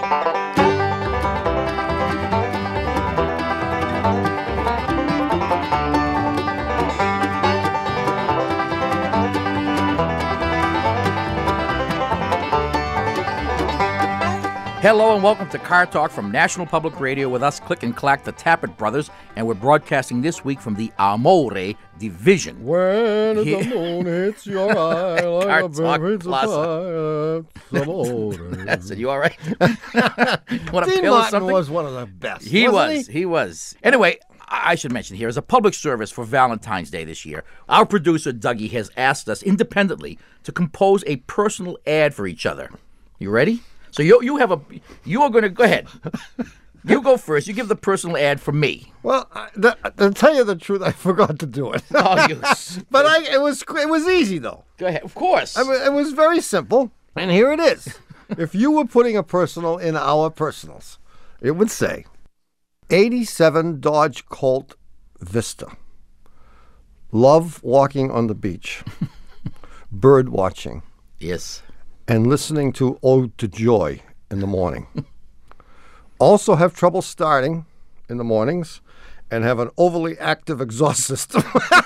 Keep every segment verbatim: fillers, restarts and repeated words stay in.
Hello and welcome to Car Talk from National Public Radio with us, Click and Clack, the Tappet Brothers, and we're broadcasting this week from the Amore Division. When the Yeah. moon hits your eye like Car a Talk bird hits a Plaza. fire, Amore. That's it. You all right? Want a Dean pill or Martin something? was one of the best. He wasn't was. He? he was. Anyway, I I should mention here, as a public service for Valentine's Day this year, our producer, Dougie, has asked us independently to compose a personal ad for each other. You ready? So you you have a you are going to go ahead. You go first. You give the personal ad for me. Well, I, the, to tell you the truth, I forgot to do it. Oh, you. s- But I, it was it was easy though. Go ahead. Of course. I mean, it was very simple, and here it is. If you were putting a personal in our personals, it would say, eighty-seven Dodge Colt Vista. Love walking on the beach, bird watching, Yes. and listening to Ode to Joy in the morning. Also have trouble starting in the mornings and have an overly active exhaust system.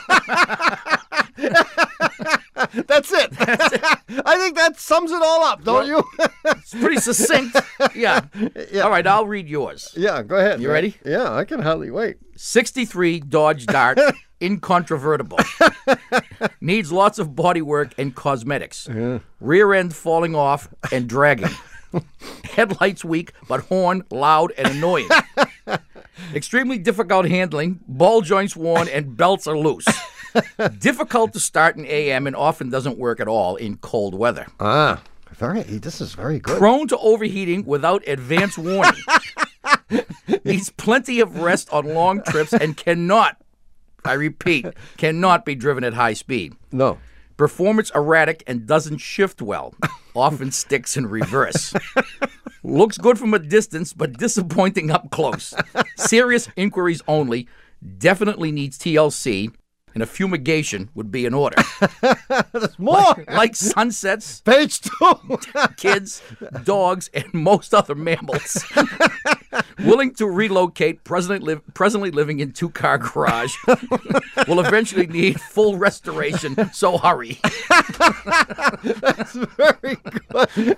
That's it. I think that sums it all up, don't you? It's pretty succinct. Yeah. Yeah. All right, I'll read yours. Yeah, go ahead. You man. ready? Yeah, I can hardly wait. sixty-three Dodge Dart, incontrovertible. Needs lots of body work and cosmetics. Rear end falling off and dragging. Headlights weak, but horn loud and annoying. Extremely difficult handling. Ball joints worn and belts are loose. Difficult to start in A M and often doesn't work at all in cold weather. Ah, very. This is very good. Prone to overheating without advance warning. Needs plenty of rest on long trips and cannot, I repeat, cannot be driven at high speed. No. Performance erratic and doesn't shift well. Often sticks in reverse. Looks good from a distance, but disappointing up close. Serious inquiries only. Definitely needs T L C. And a fumigation would be in order. There's more. Like, like sunsets, Page two. kids, dogs, and most other mammals. Willing to relocate, presently, li- presently living in two-car garage. Will eventually need full restoration, so hurry. That's very good.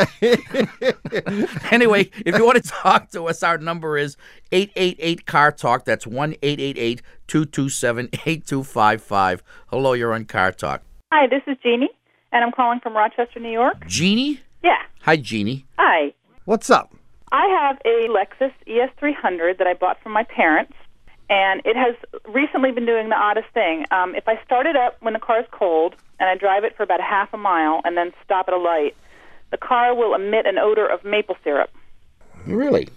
Anyway, if you want to talk to us, our number is eight eight eight, C A R Talk. That's one eight eight eight, two two seven, eight two five five. Hello, you're on Car Talk. Hi, this is Jeannie, and I'm calling from Rochester, New York. Jeannie? Yeah. Hi, Jeannie. Hi. What's up? I have a Lexus E S three hundred that I bought from my parents, and it has recently been doing the oddest thing. Um, if I start it up when the car is cold, and I drive it for about a half a mile and then stop at a light, the car will emit an odor of maple syrup. Really?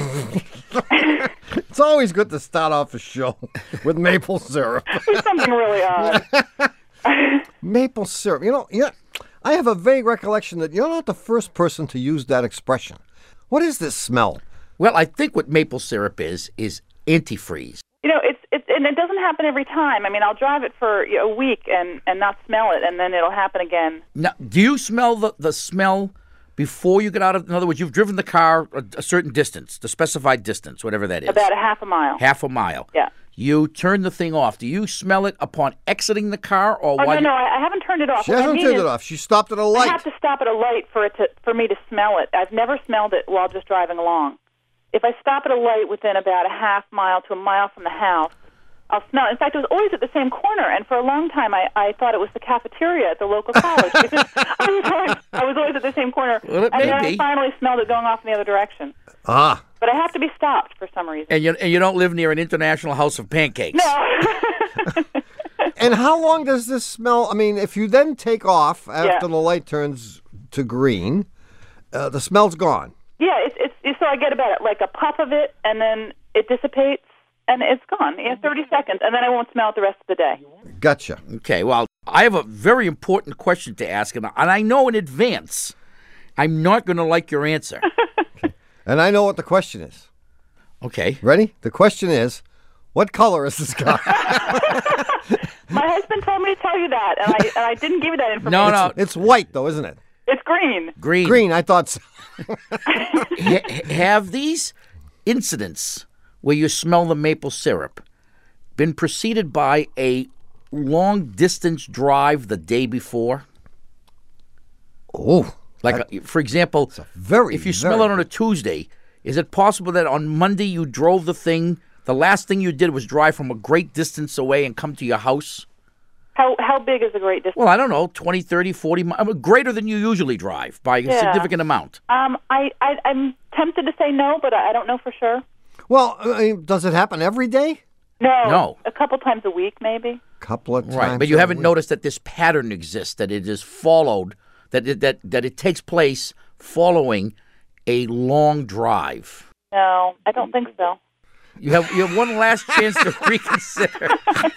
It's always good to start off a show with maple syrup. There's something really odd. Maple syrup. You know, yeah, I have a vague recollection that you're not the first person to use that expression. What is this smell? Well, I think what maple syrup is, is antifreeze. You know, it's it's and it doesn't happen every time. I mean, I'll drive it for you know, a week and, and not smell it, and then it'll happen again. Now, do you smell the, the smell before you get out of, in other words, you've driven the car a, a certain distance, the specified distance, whatever that is. About a half a mile. Half a mile. Yeah. You turn the thing off. Do you smell it upon exiting the car or Oh, while no, you... no, I, I haven't turned it off. She What I hasn't mean turned is, it off. She stopped at a I light. have to stop at a light for it to for me to smell it. I've never smelled it while just driving along. If I stop at a light within about a half mile to a mile from the house, I'll smell it. In fact, it was always at the same corner, and for a long time I, I thought it was the cafeteria at the local college because I was always, I was always at the same corner. Well, it and may then be. I finally smelled it going off in the other direction. Ah. But I have to be stopped for some reason. And you, and you don't live near an international house of pancakes. No. And how long does this smell? I mean, if you then take off after Yeah. the light turns to green, uh, the smell's gone. Yeah, it's, it's it's so I get about like a puff of it, and then it dissipates, and it's gone. Yeah, thirty seconds, and then I won't smell it the rest of the day. Gotcha. Okay, well, I have a very important question to ask, and and I know in advance I'm not going to like your answer. And I know what the question is. Okay. Ready? The question is, what color is this car? My husband told me to tell you that, and I and I didn't give you that information. No, no. It's white, though, isn't it? It's green. Green. Green, I thought so. Ha- have these incidents where you smell the maple syrup been preceded by a long-distance drive the day before? Oh, Like, uh, for example, very, if you smell very it on a Tuesday, is it possible that on Monday you drove the thing, the last thing you did was drive from a great distance away and come to your house? How how big is a great distance? Well, I don't know, twenty, thirty, forty miles, I mean, greater than you usually drive by a Yeah. significant amount. Um, I, I I'm tempted to say no, but I I don't know for sure. well, I mean, does it happen every day? No. No. A couple times a week, maybe. Couple of times. Right, but you a haven't week. noticed that this pattern exists, that it is followed, that it, that, that it takes place following a long drive. No, I don't think so. You have you have one last chance to reconsider.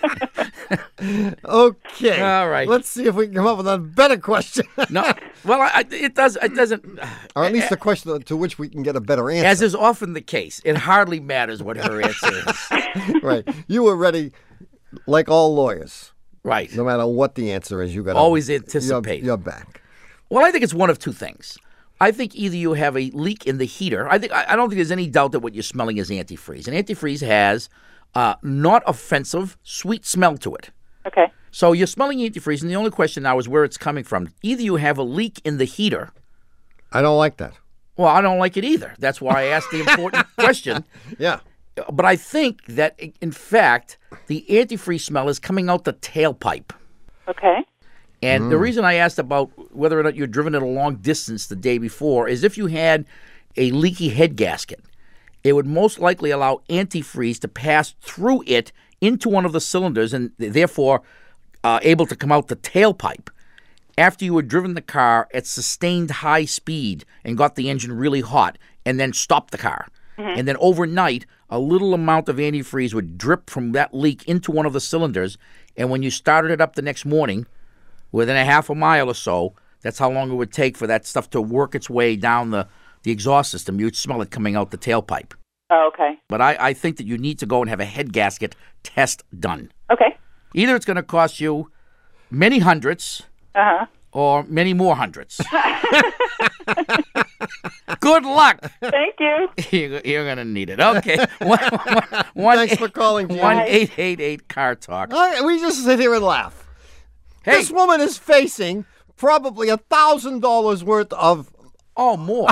Okay. All right. Let's see if we can come up with a better question. No, well, I, it does. It doesn't. Or at least a question to which we can get a better answer. As is often the case, it hardly matters what her answer is. Right. You were ready, like all lawyers. Right. No matter what the answer is, you got to Always anticipate. You're, you're back. Well, I think it's one of two things. I think either you have a leak in the heater. I think I I don't think there's any doubt that what you're smelling is antifreeze. And antifreeze has uh, not offensive, sweet smell to it. Okay. So you're smelling antifreeze, and the only question now is where it's coming from. Either you have a leak in the heater. I don't like that. Well, I don't like it either. That's why I asked the important question. Yeah. But I think that, in fact, the antifreeze smell is coming out the tailpipe. Okay. And the reason I asked about whether or not you'd driven it a long distance the day before is if you had a leaky head gasket, it would most likely allow antifreeze to pass through it into one of the cylinders and therefore uh, able to come out the tailpipe after you had driven the car at sustained high speed and got the engine really hot and then stopped the car. And then overnight, a little amount of antifreeze would drip from that leak into one of the cylinders. And when you started it up the next morning, within a half a mile or so, that's how long it would take for that stuff to work its way down the, the exhaust system. You'd smell it coming out the tailpipe. Oh, okay. But I, I think that you need to go and have a head gasket test done. Okay. Either it's going to cost you many hundreds Uh-huh. or many more hundreds. Good luck. Thank you. You're, you're going to need it. Okay. One, one, one, Thanks for calling, Jim. one eight eight eight car talk. I, we just sit here and laugh. Hey, This woman is facing probably a thousand dollars worth of. oh, more.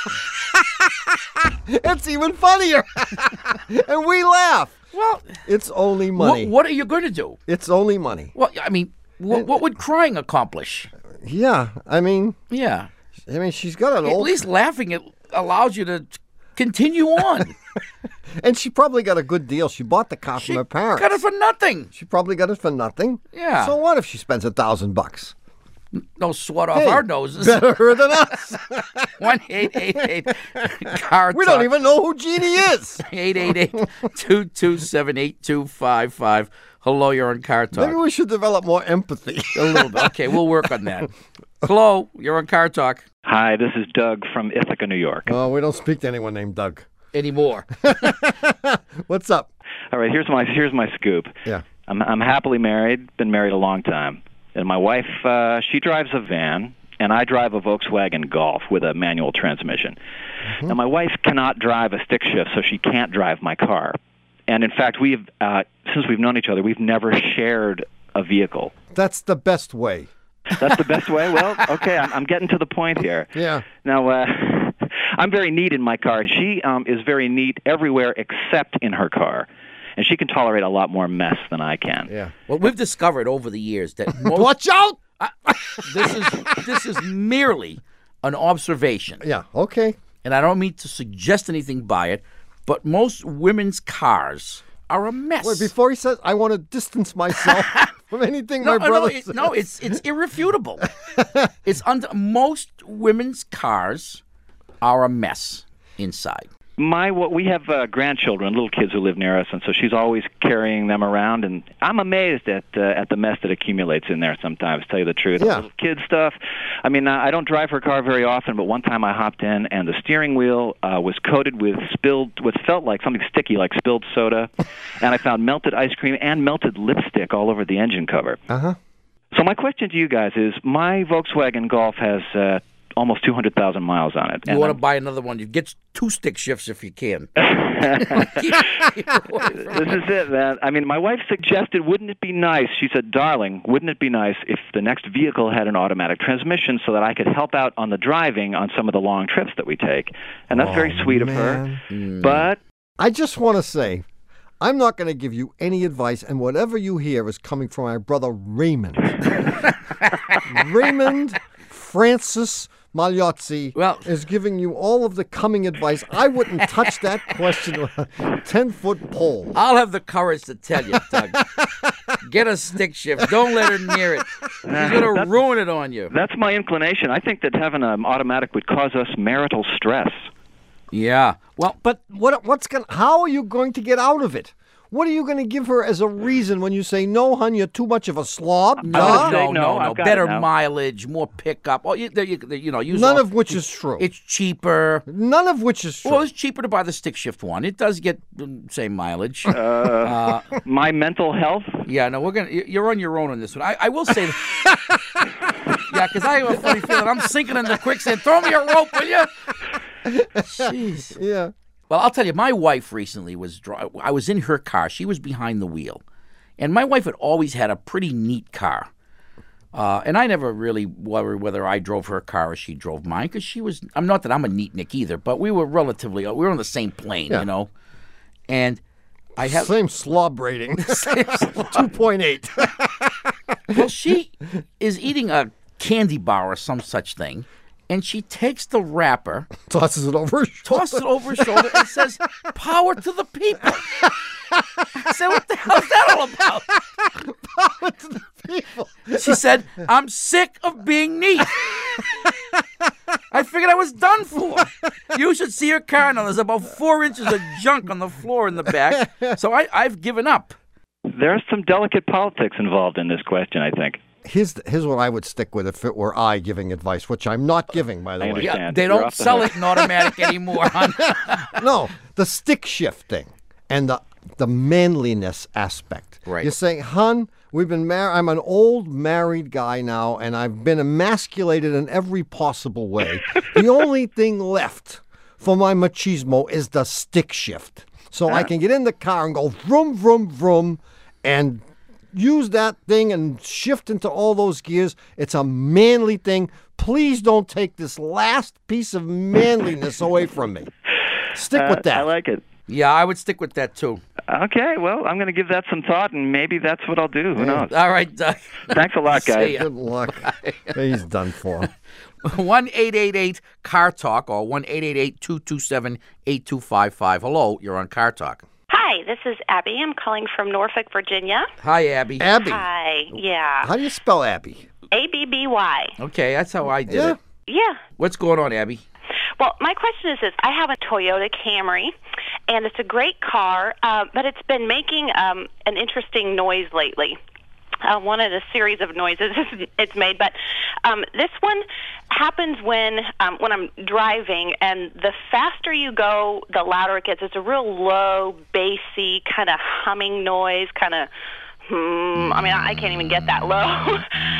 It's even funnier, and we laugh. Well, It's only what, money. what are you going to do? It's only money. Well, I mean, what, what would crying accomplish? Yeah, I mean, Yeah. I mean, she's got an At old, least laughing it allows you to continue on. and she probably got a good deal. She bought the car She from her parents. got it for nothing. She probably got it for nothing. Yeah. So what if she spends a thousand bucks? No sweat off Hey, our noses. Better her than us. one eight eight eight car We don't even know who Jeannie is. eight eight eight, two two seven, eight two five five. Hello, you're on Car Talk. Maybe we should develop more empathy. A little bit. Okay, we'll work on that. Hello, you're on Car Talk. Hi, this is Doug from Ithaca, New York. Oh, we don't speak to anyone named Doug. Anymore. What's up? All right, here's my here's my scoop. Yeah. I'm I'm happily married, been married a long time, and my wife uh, she drives a van, and I drive a Volkswagen Golf with a manual transmission. Mm-hmm. And my wife cannot drive a stick shift, so she can't drive my car. And in fact, we've uh, since we've known each other, we've never shared a vehicle. That's the best way. That's the best way? Well, okay, I'm, I'm getting to the point here. Yeah. Now, uh, I'm very neat in my car. She um, is very neat everywhere except in her car. And she can tolerate a lot more mess than I can. Yeah. Well, we've discovered over the years that most, Watch out! this is this is merely an observation. Yeah. Okay. And I don't mean to suggest anything by it, but most women's cars are a mess. Wait, before he says, I want to distance myself from anything no, my no, brother no, it- says. no, it's it's irrefutable. It's under most women's cars are a mess inside. My what we have uh, grandchildren, little kids who live near us, and so she's always carrying them around. And I'm amazed at uh, at the mess that accumulates in there. Sometimes, to tell you the truth, Yeah. little kid stuff. I mean, I don't drive her car very often, but one time I hopped in, and the steering wheel uh, was coated with spilled, what felt like something sticky, like spilled soda, and I found melted ice cream and melted lipstick all over the engine cover. Uh huh. So my question to you guys is, my Volkswagen Golf has uh, almost two hundred thousand miles on it. You And want to I'm- buy another one? You get two stick shifts if you can. Keep- keep away from This is it, man. I mean, my wife suggested, wouldn't it be nice? She said, darling, wouldn't it be nice if the next vehicle had an automatic transmission so that I could help out on the driving on some of the long trips that we take? And that's Oh, very sweet of man. her. But I just want to say, I'm not going to give you any advice, and whatever you hear is coming from my brother Raymond. Raymond Francis Magliozzi Well- is giving you all of the coming advice. I wouldn't touch that question with a ten-foot pole. I'll have the courage to tell you, Doug. Get a stick shift. Don't let her near it. She's going to That's- ruin it on you. that's my inclination. I think that having an automatic would cause us marital stress. Yeah. Well, But what? What's going? How are you going to get out of it? What are you going to give her as a reason when you say, no, hon, you're too much of a slob? no, gonna Duh. say no, no, no, no. I've got Better it now. mileage, more pickup. Oh, you, there you, you know, use None all- of which is true. It's cheaper. None of which is true. Well, it's cheaper to buy the stick shift one. It does get the same mileage. Uh, my mental health? Yeah, no, we're gonna. you- You're on your own on this one. I, I will say. That, yeah, because I have a funny feeling I'm sinking in the quicksand. Throw me a rope, will you? Jeez. yeah. Well, I'll tell you, my wife recently was. dri- I was in her car. She was behind the wheel, and my wife had always had a pretty neat car. Uh, and I never really worried whether I drove her car or she drove mine, because she was. I'm not that I'm a neat Nick either, but we were relatively. We were on the same plane, Yeah. you know. And I have. Same slob rating. two point eight. Well, she is eating a candy bar or some such thing, and she takes the wrapper, Tosses it over. her shoulder. tosses it over her shoulder, and says, "Power to the people." I said, "What the hell is that all about?" Power to the people. She said, "I'm sick of being neat." I figured I was done for. You should see her car now. There's about four inches of junk on the floor in the back. So I, I've given up. There's some delicate politics involved in this question, I think. Here's, here's what I would stick with if it were I giving advice, which I'm not giving, by the I way. understand. Yeah, they You're don't off the sell hook. it in automatic anymore, hon. No, the stick shift thing and the the manliness aspect. Right. You're saying, hun, we've been married. I'm an old married guy now, and I've been emasculated in every possible way. The only thing left for my machismo is the stick shift. So I can get in the car and go vroom, vroom, vroom, and use that thing and shift into all those gears. It's a manly thing. Please don't take this last piece of manliness away from me. Stick Uh, with that. I like it. Yeah, I would stick with that too. Okay, well, I'm going to give that some thought, and maybe that's what I'll do. Who knows? All right, Doug. Thanks a lot, See guys. ya. Good luck. He's done for. one eight eight eight car talk or one eight eight eight, two two seven, eight two five five. Hello, you're on Car Talk. Hi, this is Abby. I'm calling from Norfolk, Virginia. Hi, Abby. Abby. Hi, yeah. How do you spell Abby? A B B Y. Okay, that's how I did Yeah. it. Yeah. What's going on, Abby? Well, my question is this. I have a Toyota Camry, and it's a great car, uh, but it's been making um, an interesting noise lately. Uh, one of the series of noises it's made, but um, this one happens when um, when I'm driving, and the faster you go, the louder it gets. It's a real low, bassy kind of humming noise, kind of. Hmm, I mean, I can't even get that low.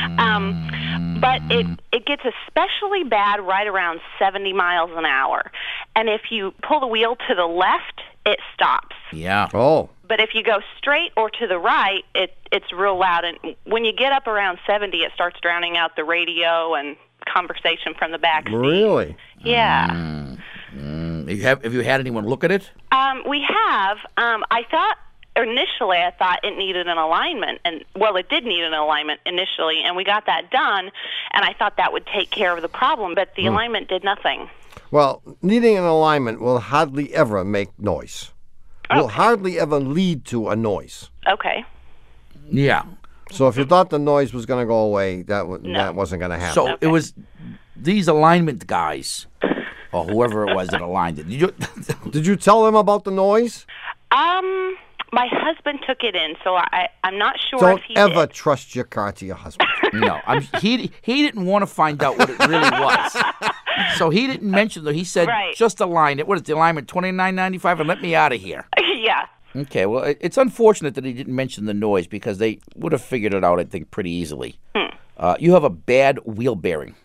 um, but it it gets especially bad right around seventy miles an hour, and if you pull the wheel to the left, it stops. Yeah. Oh. But if you go straight or to the right, it it's real loud. And when you get up around seventy, it starts drowning out the radio and conversation from the back seat. Really? Yeah. Mm, you have, have you had anyone look at it? Um, we have. Um, I thought initially, I thought it needed an alignment, and well, it did need an alignment initially, and we got that done. And I thought that would take care of the problem, but the alignment did nothing. Well, needing an alignment will hardly ever make noise. Will hardly ever lead to a noise. Okay. Yeah. So if you thought the noise was going to go away, that w- No. that wasn't going to happen. So it was these alignment guys, or whoever it was that aligned it. Did you, Did you tell them about the noise? Um, my husband took it in, so I I'm not sure Don't if he ever did. trust your car to your husband. no, I'm, he he didn't want to find out what it really was. So he didn't mention that. He said, Right. just align it. What is the alignment, twenty-nine ninety-five, and let me out of here. Yeah. Okay, well, it- it's unfortunate that he didn't mention the noise because they would have figured it out, I think, pretty easily. Uh, you have a bad wheel bearing.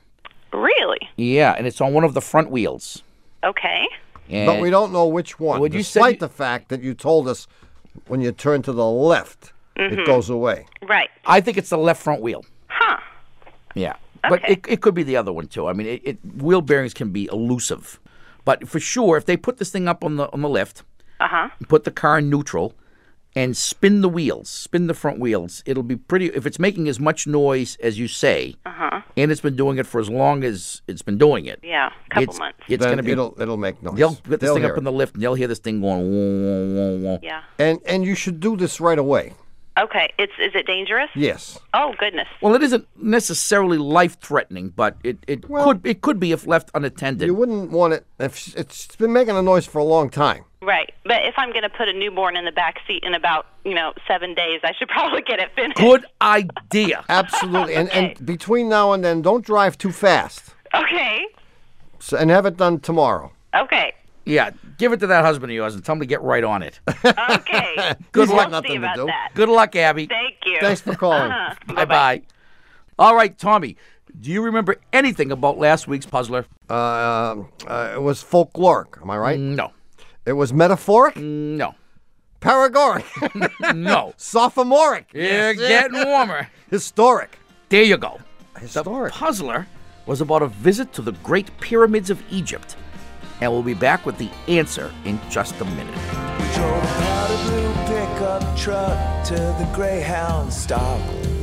Really? Yeah, and it's on one of the front wheels. Okay. And But we don't know which one. Would you say despite you- the fact that you told us when you turn to the left, Mm-hmm. it goes away. Right. I think it's the left front wheel. Huh. Yeah. But Okay. it, it could be the other one, too. I mean, it, it wheel bearings can be elusive. But for sure, if they put this thing up on the on the lift, Uh-huh. put the car in neutral, and spin the wheels, spin the front wheels, it'll be pretty. If it's making as much noise as you say, Uh-huh. and it's been doing it for as long as it's been doing it, Yeah, a couple it's, months. it's Then going to be. it'll it'll make noise. They'll put this They'll thing hear up in it. the lift, and they'll hear this thing going. Whoa, whoa, whoa, whoa. Yeah. And and you should do this right away. Okay. It's is it dangerous? Yes. Oh, goodness. Well, it isn't necessarily life-threatening, but it, it Well- could it could be if left unattended. You wouldn't want it if it's been making a noise for a long time. Right. But if I'm going to put a newborn in the back seat in about, you know, seven days, I should probably get it finished. Good idea. Absolutely. And Okay. and between now and then, don't drive too fast. Okay. So, and have it done tomorrow. Okay. Yeah, give it to that husband of yours and tell him to get right on it. Okay. Good We'll luck. see Nothing to about do. that. Good luck, Abby. Thank you. Thanks for calling. Uh-huh. Bye bye. All right, Tommy. Do you remember anything about last week's puzzler? Uh, uh, it was folkloric. Am I right? No. It was metaphoric, No. paregoric, No. sophomoric, You're getting warmer. historic. There you go. Historic. Puzzler was about a visit to the Great Pyramids of Egypt. And we'll be back with the answer in just a minute. We drove a powder blue pickup truck to the Greyhound stop.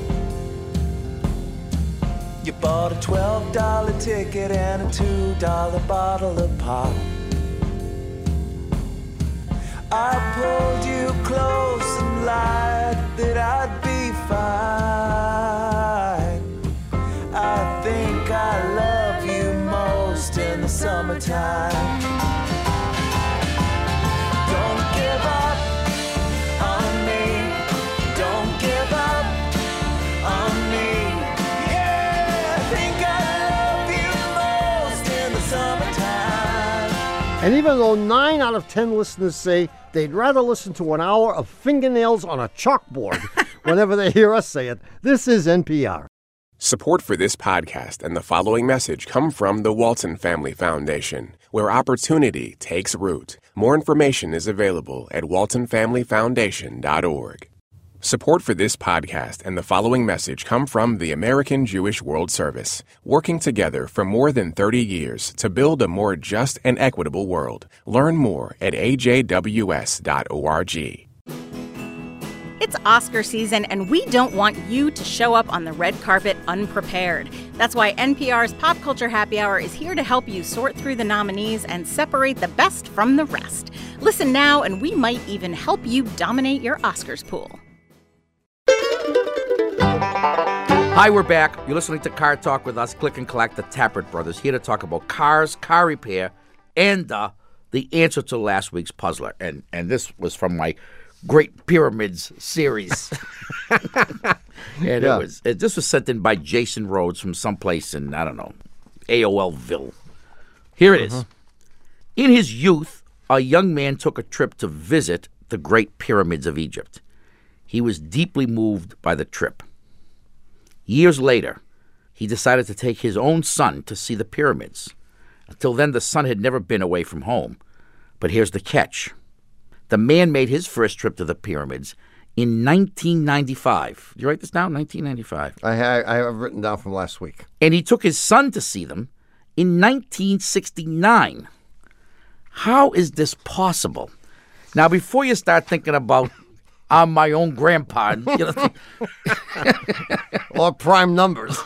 You bought a twelve dollar ticket and a two dollar bottle of pop. I pulled you close and lied that I'd be fine. I think I love you most in the summertime. Don't give up on me. Don't give up on me. Yeah, I think I love you most in the summertime. And even though nine out of ten listeners say they'd rather listen to an hour of fingernails on a chalkboard whenever they hear us say it, this is N P R. Support for this podcast and the following message come from the Walton Family Foundation, where opportunity takes root. More information is available at walton family foundation dot org. Support for this podcast and the following message come from the American Jewish World Service, working together for more than thirty years to build a more just and equitable world. Learn more at a j w s dot org. It's Oscar season, and we don't want you to show up on the red carpet unprepared. That's why N P R's Pop Culture Happy Hour is here to help you sort through the nominees and separate the best from the rest. Listen now, and we might even help you dominate your Oscars pool. Hi, we're back. You're listening to Car Talk with us, Click and Collect, the Tappert brothers, here to talk about cars, car repair, and uh, the answer to last week's puzzler. And and this was from my Great Pyramids series. and Yeah. it was it, this was sent in by Jason Rhodes from someplace in, I don't know, AOLville. Here it is. In his youth, a young man took a trip to visit the Great Pyramids of Egypt. He was deeply moved by the trip. Years later, he decided to take his own son to see the pyramids. Until then, the son had never been away from home. But here's the catch. The man made his first trip to the pyramids in nineteen ninety-five. Did you write this down? nineteen ninety-five. I, ha- I have written down from last week. And he took his son to see them in nineteen sixty-nine. How is this possible? Now, before you start thinking about I'm my own grandpa, you know, Or prime numbers.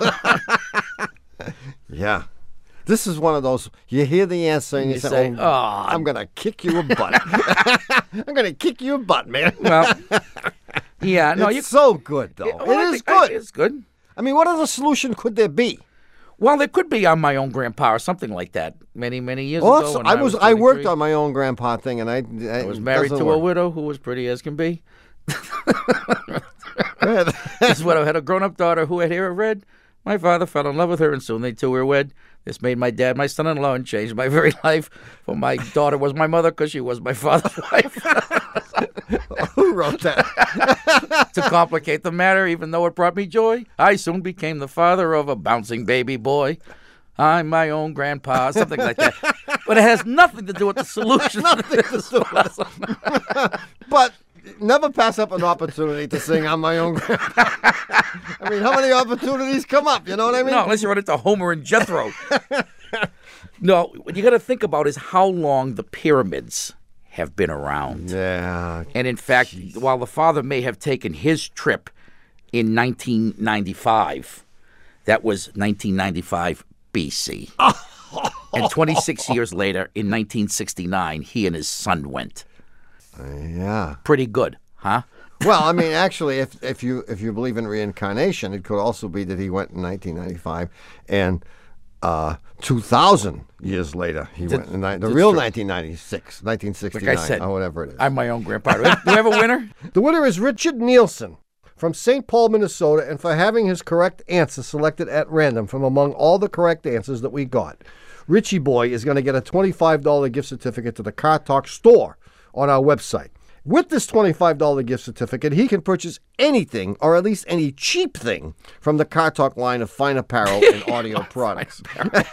Yeah. This is one of those, you hear the answer and you, You say, say, oh, "Oh." I'm going to kick you a butt. I'm going to kick you a butt, man. well, yeah, no, it's you. so good, though. Well, I it is think- I- good. It's good. I mean, what other solution could there be? Well, there could be I'm my own grandpa or something like that. Many, many years Well, ago, that's- when I was I worked twenty-three, on my own grandpa thing, and I, I I was married to a widow who was pretty as can be. This widow had a grown-up daughter who had hair red. My father fell in love with her, and soon they two were wed. This made my dad my son-in-law and changed my very life. For my daughter was my mother because she was my father's wife. Who wrote that? To complicate the matter, even though it brought me joy, I soon became the father of a bouncing baby boy. I'm my own grandpa, something like that. But it has nothing to do with the solution. Nothing to do with it. But never pass up an opportunity to sing "I'm My Own Grandpa." I mean, how many opportunities come up? You know what I mean? No, unless you run into Homer and Jethro. No, what you got to think about is how long the pyramids have been around. Yeah. And in fact, while the father may have taken his trip in nineteen ninety-five, that was nineteen ninety-five B C. And twenty-six years later, in nineteen sixty-nine, he and his son went. Yeah. Pretty good, huh? Well, I mean, actually, if if you if you believe in reincarnation, it could also be that he went in nineteen ninety-five, and uh, two thousand years later he Did- went in ni- the that's real true. nineteen ninety-six, nineteen sixty-nine, Like I said, or whatever it is. I'm my own grandpa. Do we have a winner? The winner is Richard Nielsen from Saint Paul, Minnesota, and for having his correct answer selected at random from among all the correct answers that we got. Richie Boy is going to get a twenty-five dollars gift certificate to the Car Talk store on our website. With this twenty-five dollars gift certificate, he can purchase anything, or at least any cheap thing, from the Car Talk line of fine apparel and audio products.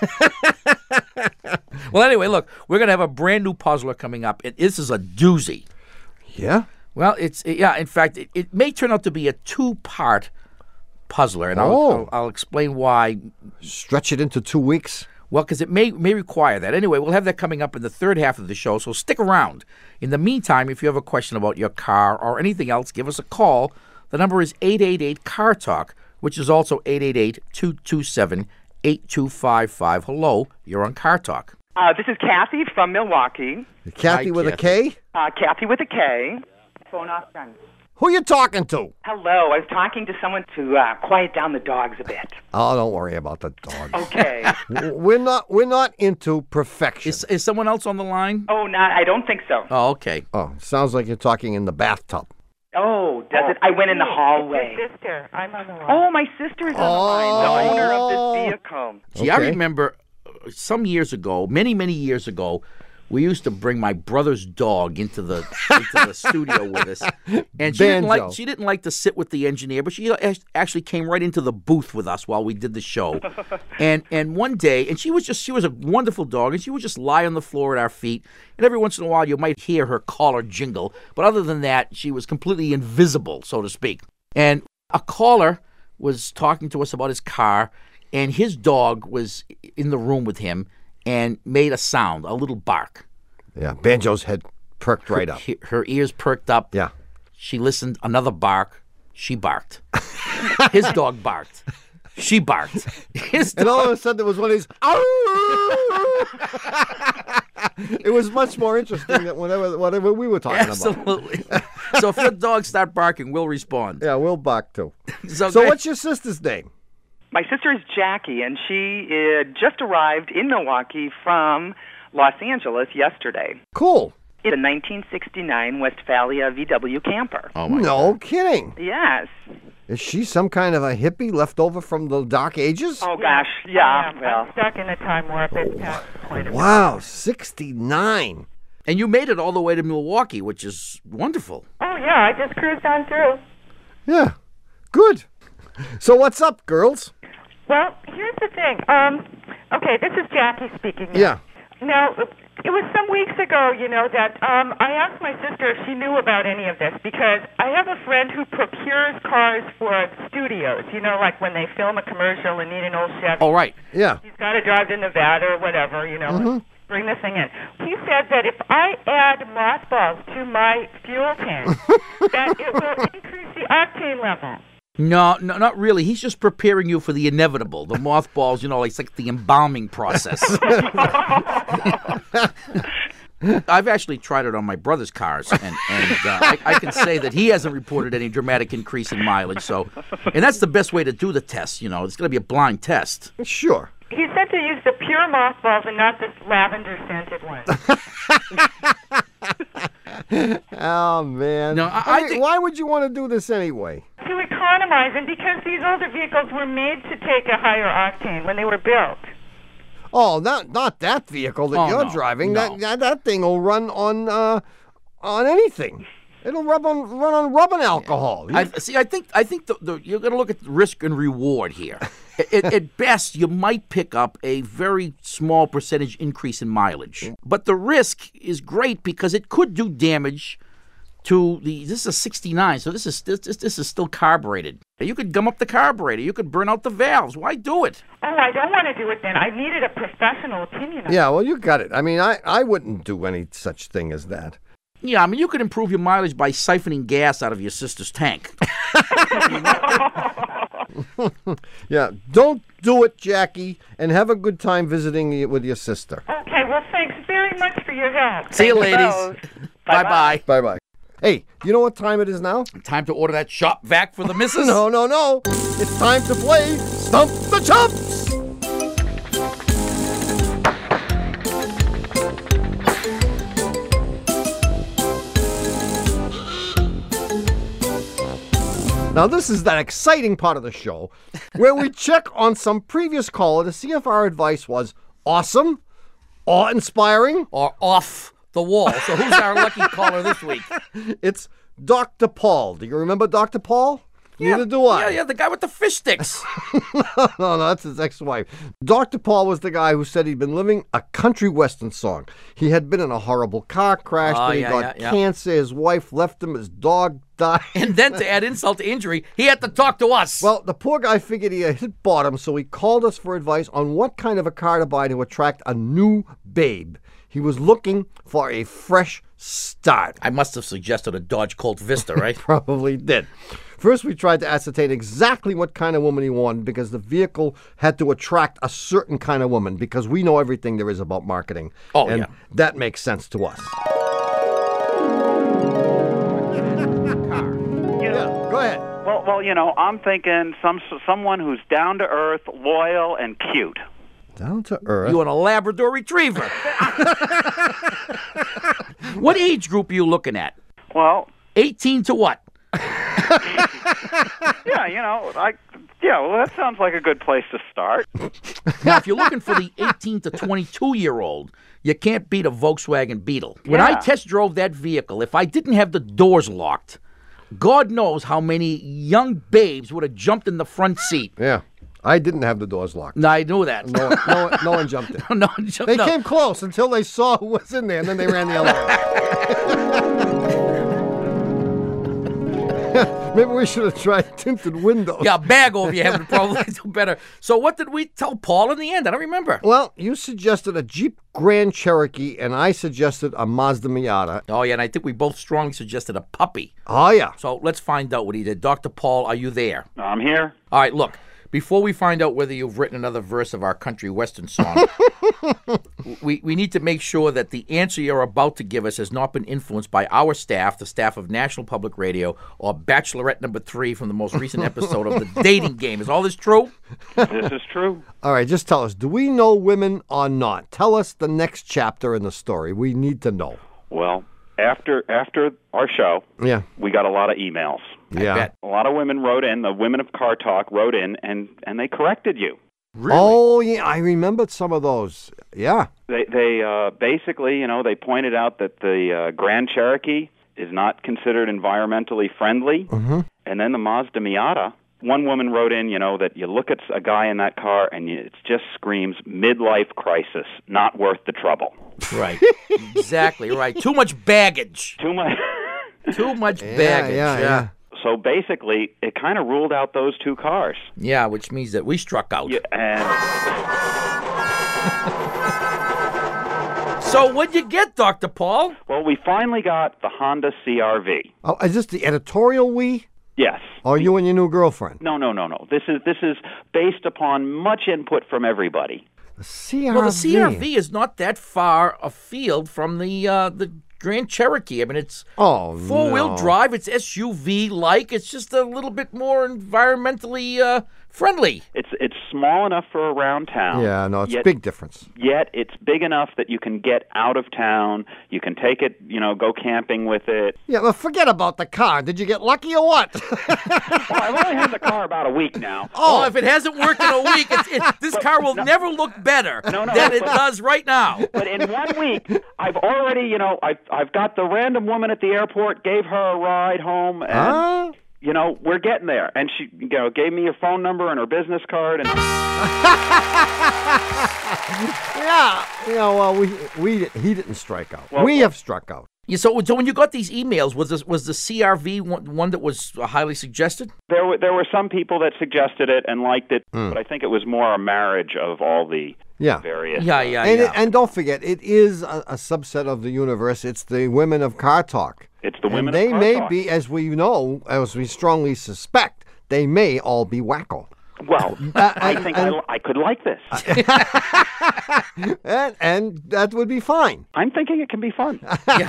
Well, anyway, look, we're going to have a brand new puzzler coming up. And this is a doozy. Yeah? Well, it's, yeah, in fact, it, it may turn out to be a two-part puzzler, and I'll, Oh. I'll, I'll explain why. Stretch it into two weeks. Well, because it may may require that. Anyway, we'll have that coming up in the third half of the show, so stick around. In the meantime, if you have a question about your car or anything else, give us a call. The number is eight eight eight, C A R Talk, which is also eight eight eight, two two seven, eight two five five. Hello, you're on Car Talk. Uh, this is Kathy from Milwaukee. Kathy Hi, with Kathy. a K? Uh, Kathy with a K. Phone off friend. Who you talking to? Hello. I was talking to someone to uh, quiet down the dogs a bit. Oh, don't worry about the dogs. Okay. W- we're not we're not into perfection. Is, is someone else on the line? oh, not. I don't think so. Oh, okay. Oh, sounds like you're talking in the bathtub. Oh, does it? I went in the hallway. It's your sister. I'm on the line. Oh, my sister's on the line. The owner of this vehicle. See, I Okay. remember uh, some years ago, many, many years ago, we used to bring my brother's dog into the into the studio with us, and she didn't Banjo. like she didn't like to sit with the engineer, but she act- actually came right into the booth with us while we did the show. and and one day, and she was just she was a wonderful dog, and she would just lie on the floor at our feet, and every once in a while you might hear her collar jingle, but other than that, she was completely invisible, so to speak. And a caller was talking to us about his car, and his dog was in the room with him and made a sound, a little bark. Yeah, Banjo's head perked right up. Her, her ears perked up. Yeah. She listened, another bark. She barked. His dog barked. She barked. His And all dog. of a sudden there was one of these. It was much more interesting than whatever whatever we were talking about. Absolutely. So if your dogs start barking, we'll respond. Yeah, we'll bark too. So, So go what's your sister's name? My sister is Jackie, and she uh, just arrived in Milwaukee from Los Angeles yesterday. Cool. It's a nineteen sixty-nine Westphalia V W camper. Oh, my No God. kidding. Yes. Is she some kind of a hippie left over from the dark ages? Oh, gosh. Yeah. Um, Well. I'm stuck in a time warp. It's past quite a Wow, sixty-nine. And you made it all the way to Milwaukee, which is wonderful. Oh, yeah. I just cruised on through. Yeah, good. So what's up, girls? Well, here's the thing. Um, okay, this is Jackie speaking. now. Yeah. Now, it was some weeks ago, you know, that um, I asked my sister if she knew about any of this because I have a friend who procures cars for studios, you know, like when they film a commercial and need an old Chevy. All right. Yeah. He's got to drive to Nevada or whatever, you know, bring this thing in. He said that if I add mothballs to my fuel tank, that it will increase the octane level. No, no, not really. He's just preparing you for the inevitable. The mothballs, you know, it's like the embalming process. I've actually tried it on my brother's cars, and, and uh, I, I can say that he hasn't reported any dramatic increase in mileage. So, and that's the best way to do the test. You know, it's going to be a blind test. Sure. He said to use the pure mothballs and not the lavender-scented ones. Oh man. No, I- I I mean, think- why would you want to do this anyway? To economize, and because these older vehicles were made to take a higher octane when they were built. Oh, not not that vehicle that Oh, you're no, driving. no. That, that that thing will run on uh, on anything. It'll rub on, run on rubbing alcohol. I, see, I think I think the, the, you're going to look at risk and reward here. at, at best, you might pick up a very small percentage increase in mileage, but the risk is great because it could do damage to the. This is a sixty-nine, so this is this, this is still carbureted. You could gum up the carburetor. You could burn out the valves. Why do it? Oh, I don't want to do it then. I needed a professional opinion. Yeah, well, you got it. I mean, I, I wouldn't do any such thing as that. Yeah, I mean, you could improve your mileage by siphoning gas out of your sister's tank. Yeah, don't do it, Jackie, and have a good time visiting with your sister. Okay, well, thanks very much for your help. See you, Thank ladies. both. Bye-bye. Bye-bye. Hey, you know what time it is now? Time to order that shop vac for the missus? No, no, no. It's time to play Stump the Chumps. Now, this is that exciting part of the show where we check on some previous caller to see if our advice was awesome, awe-inspiring, or off the wall. So who's our lucky caller this week? It's Doctor Paul. Do you remember Doctor Paul? Yeah, Neither do I. Yeah, yeah, the guy with the fish sticks. no, no, that's his ex-wife. Doctor Paul was the guy who said he'd been living a country western song. He had been in a horrible car crash, Oh, then he yeah, got yeah, yeah. cancer, his wife left him, his dog died. And then to add insult to injury, he had to talk to us. Well, the poor guy figured he had hit bottom, so he called us for advice on what kind of a car to buy to attract a new babe. He was looking for a fresh start. I must have suggested a Dodge Colt Vista, right? Probably did. First, we tried to ascertain exactly what kind of woman he wanted because the vehicle had to attract a certain kind of woman because we know everything there is about marketing. Oh, and yeah. that makes sense to us. Yeah, go ahead. Well, well, you know, I'm thinking some someone who's down to earth, loyal, and cute. Down to earth. You want a Labrador Retriever. What age group are you looking at? Well, eighteen to what? yeah, you know, I yeah, well, that sounds like a good place to start. Now, if you're looking for the eighteen to twenty-two-year-old, you can't beat a Volkswagen Beetle. When I Yeah. test drove that vehicle, if I didn't have the doors locked, God knows how many young babes would have jumped in the front seat. Yeah. I didn't have the doors locked. No, I knew that. No, no, no one jumped in. no one jumped They no. came close until they saw who was in there, and then they ran the other way. Maybe we should have tried tinted windows. Yeah, a bag over your head would probably do better. So what did we tell Paul in the end? I don't remember. Well, you suggested a Jeep Grand Cherokee, and I suggested a Mazda Miata. Oh, yeah, and I think we both strongly suggested a puppy. Oh, yeah. So let's find out what he did. Doctor Paul, are you there? I'm here. All right, look. Before we find out whether you've written another verse of our country western song, we, we need to make sure that the answer you're about to give us has not been influenced by our staff, the staff of National Public Radio, or Bachelorette number three from the most recent episode of The Dating Game. Is all this true? This is true. All right, just tell us, do we know women or not? Tell us the next chapter in the story. We need to know. Well, after after our show, Yeah. we got a lot of emails. Yeah. bet. A lot of women wrote in. The women of Car Talk wrote in, and and they corrected you. Really? Oh, yeah, I remembered some of those. Yeah. They they uh, basically, you know, they pointed out that the uh, Grand Cherokee is not considered environmentally friendly, Mm-hmm. and then the Mazda Miata. One woman wrote in, you know, that you look at a guy in that car and you, it just screams midlife crisis, not worth the trouble. Right. Exactly right. Too much baggage. Too much. Too much Yeah, baggage. yeah, yeah. So basically, it kind of ruled out those two cars. Yeah, which means that we struck out. Yeah, and So what'd you get, Doctor Paul? well, we finally got the Honda C R V. Oh, is this the editorial we? Yes. Or you and your new girlfriend? No, no, no, no. This is this is based upon much input from everybody. The C R V. Well, the C R V is not that far afield from the uh, the Grand Cherokee. I mean, it's Oh, four-wheel no. drive. It's S U V-like. It's just a little bit more environmentally uh, Friendly. It's it's small enough for around town. Yeah, no, it's a yet, big difference. Yet it's big enough that you can get out of town. You can take it, you know, go camping with it. Yeah, well, forget about the car. Did you get lucky or what? Well, I've only had the car about a week now. Oh, if it hasn't worked in a week, it's, it, this car will no. never look better No, no, than it but- does right now. But in one week, I've already, you know, I've I've got the random woman at the airport, gave her a ride home, and Huh? you know, we're getting there. And she, you know, gave me her phone number and her business card, and Yeah, you know, well, we we he didn't strike out. Well, we have struck out. Yeah, so, so when you got these emails, was this, was the C R V one, one that was highly suggested? there were there were some people that suggested it and liked it, Mm. but I think it was more a marriage of all the Yeah. various. Yeah, yeah, And, yeah. it, and don't forget, it is a, a subset of the universe. It's the women of Car Talk. It's the women And they of Car may Talk. be, as we know, as we strongly suspect, they may all be wacko. Well, Uh, I and- think and- I, I could like this. and, and that would be fine. I'm thinking it can be fun.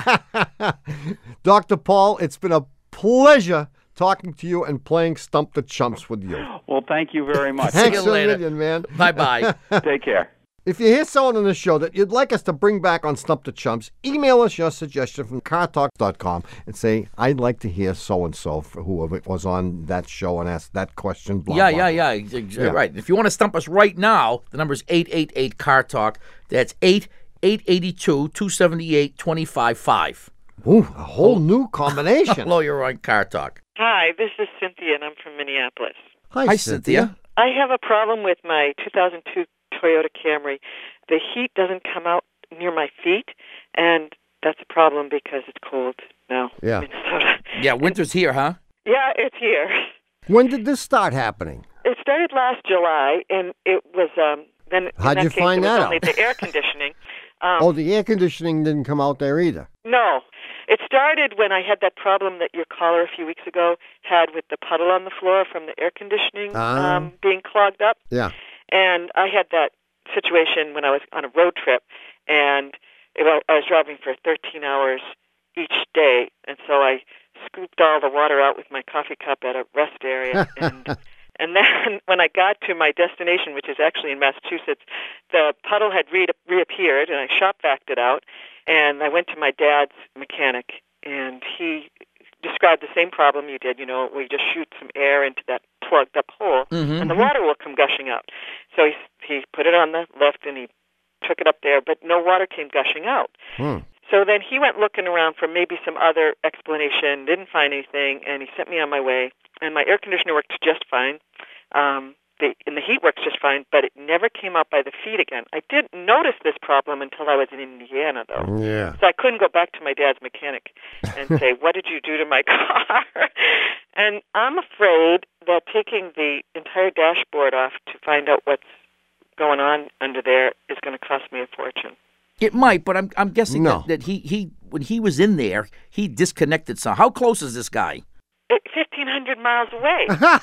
Doctor Paul, it's been a pleasure talking to you and playing Stump the Chumps with you. Well, thank you very much. See Thanks you a later. million, man. Bye-bye. Take care. If you hear someone on the show that you'd like us to bring back on Stump the Chumps, email us your suggestion from car talk dot com and say, I'd like to hear so-and-so for whoever was on that show and ask that question. Blah, Yeah, blah, yeah, blah. yeah, ex- ex- Yeah. Right. If you want to stump us right now, the number is eight eight eight, C A R Talk. That's eight eight eight two, two seven eight, two five five. Ooh, a whole new combination. Hello, you're on Car Talk. Hi, this is Cynthia, and I'm from Minneapolis. Hi, Hi, Cynthia. Cynthia. I have a problem with my two thousand two Toyota Camry. The heat doesn't come out near my feet, and that's a problem because it's cold now Yeah. in Minnesota. Yeah, winter's here, huh? Yeah, it's here. When did this start happening? It started last July, and it was um. Then How'd in you that case, find it was that only out? the air conditioning. Um, Oh, the air conditioning didn't come out there either. No. It started when I had that problem that your caller a few weeks ago had with the puddle on the floor from the air conditioning Ah. um, being clogged up. Yeah. And I had that situation when I was on a road trip, and it, well, I was driving for thirteen hours each day, and so I scooped all the water out with my coffee cup at a rest area. and And then when I got to my destination, which is actually in Massachusetts, the puddle had re- reappeared, and I shop vacked it out. And I went to my dad's mechanic, and he described the same problem you did, you know, where you just shoot some air into that plugged-up hole, Mhm. and the water will come gushing out. So he, he put it on the lift, and he took it up there, but no water came gushing out. Hmm. So then he went looking around for maybe some other explanation, didn't find anything, and he sent me on my way. And my air conditioner worked just fine, um, the, and the heat works just fine, but it never came out by the feet again. I didn't notice this problem until I was in Indiana, though. Yeah. So I couldn't go back to my dad's mechanic and say, what did you do to my car? And I'm afraid that taking the entire dashboard off to find out what's going on under there is going to cost me a fortune. It might, but I'm I'm guessing No. that, that he, he when he was in there, he disconnected some. How close is this guy? fifteen hundred miles away.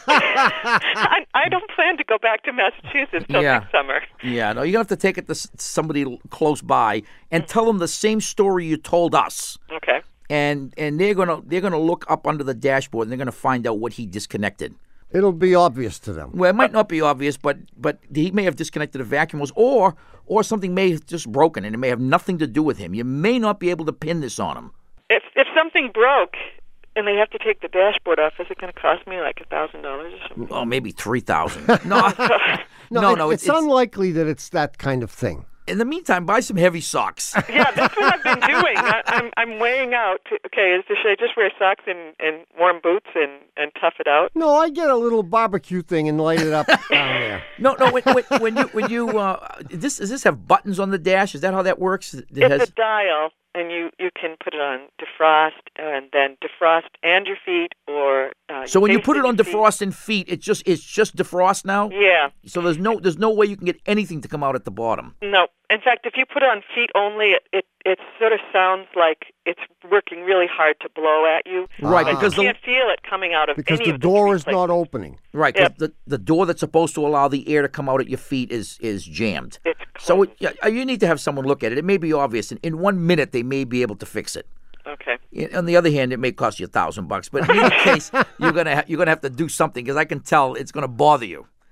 I, I don't plan to go back to Massachusetts till Yeah. next summer. Yeah, no, you're gonna have to take it to s- somebody l- close by and tell them the same story you told us. Okay. And and they're gonna they're gonna look up under the dashboard and they're gonna find out what he disconnected. It'll be obvious to them. Well, it might not be obvious, but but he may have disconnected the vacuum hose, or or something may have just broken, and it may have nothing to do with him. You may not be able to pin this on him. If if something broke and they have to take the dashboard off, is it going to cost me like a thousand dollars or something? Oh, maybe three thousand. No, No, no, it- no. it's, It's, it's unlikely that it's that kind of thing. in the meantime, buy some heavy socks. Yeah, that's what I've been doing. I, I'm I'm weighing out. Okay, is should I just wear socks and, and warm boots and, and tough it out? No, I get a little barbecue thing and light it up down there. No, no. When, when, when you when you uh, this does this have buttons on the dash? Is that how that works? It It's has- a dial, and you, you can put it on defrost, and then defrost and your feet, or uh, so when you face put it and on your feet. defrost and feet, it just it's just defrost now. Yeah. So there's no there's no way you can get anything to come out at the bottom. No. In fact, if you put it on feet only, it, it, it sort of sounds like it's working really hard to blow at you. Right, But because you the- can't feel it coming out of Because any the of door three is places. not opening. Right, 'cause Yep. the the door that's supposed to allow the air to come out at your feet is is jammed. It's So it, yeah, you need to have someone look at it. It may be obvious, and in one minute they may be able to fix it. Okay. In- On the other hand, it may cost you a thousand bucks, but in either case, you're gonna ha- you're gonna have to do something because I can tell it's gonna bother you.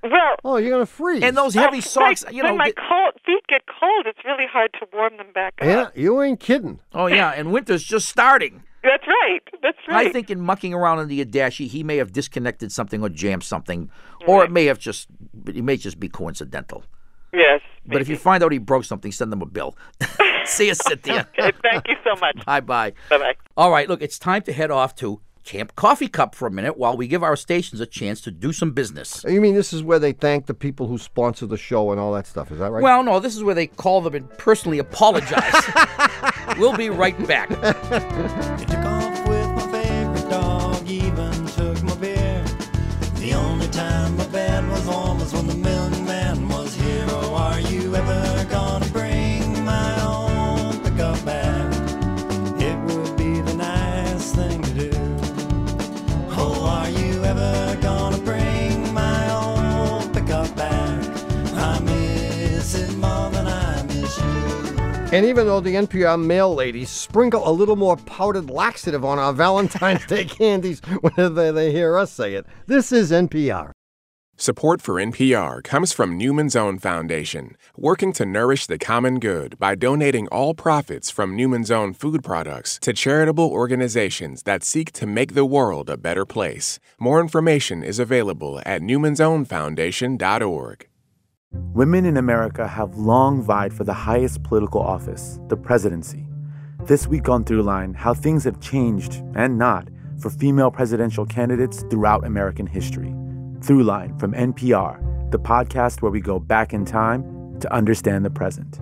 Well, oh, you're gonna freeze. And those heavy I- socks, right, you know. when my th- cold feet get cold, it's really hard to warm them back up. Yeah, you ain't kidding. oh yeah, and winter's just starting. That's right. That's right. I think in mucking around in the Adachi, he may have disconnected something or jammed something, or it may have just, it may just be coincidental. Yes. But if you find out he broke something, send them a bill. See you, Cynthia. Okay, thank you so much. Bye bye. Bye bye. All right, look, it's time to head off to Camp Coffee Cup for a minute while we give our stations a chance to do some business. You mean this is where they thank the people who sponsor the show and all that stuff? Is that right? Well, no, this is where they call them and personally apologize. We'll be right back. You took off with my favorite dog, even took my beer. The only time my bed was warm was when the milkman was here. Oh, are you ever gonna bring my own pickup back? It would be the nice thing to do. Oh, are you ever gonna bring my own pickup back? I miss it more than I miss you. And even though the N P R mail ladies sprinkle a little more powdered laxative on our Valentine's Day candies whenever they hear us say it, this is N P R. Support for N P R comes from Newman's Own Foundation, working to nourish the common good by donating all profits from Newman's Own food products to charitable organizations that seek to make the world a better place. More information is available at newmans own foundation dot org. Women in America have long vied for the highest political office, the presidency. This week on Throughline, how things have changed, and not, for female presidential candidates throughout American history. Throughline from N P R, the podcast where we go back in time to understand the present.